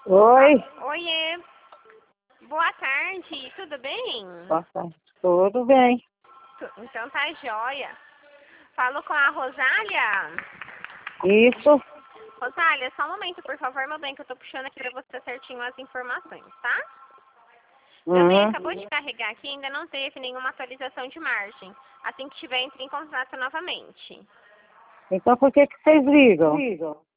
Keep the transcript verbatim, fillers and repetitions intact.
Oi. Oiê. Boa tarde, tudo bem? Boa tarde. Tudo bem. Tu- Então tá jóia. Falo com a Rosália. Isso. Rosália, só um momento, por favor, meu bem, que eu tô puxando aqui pra você certinho as informações, tá? Meu bem, Uhum. acabou de carregar aqui, ainda não teve nenhuma atualização de margem. Assim que tiver, entre em contato novamente. Então por que que vocês ligam?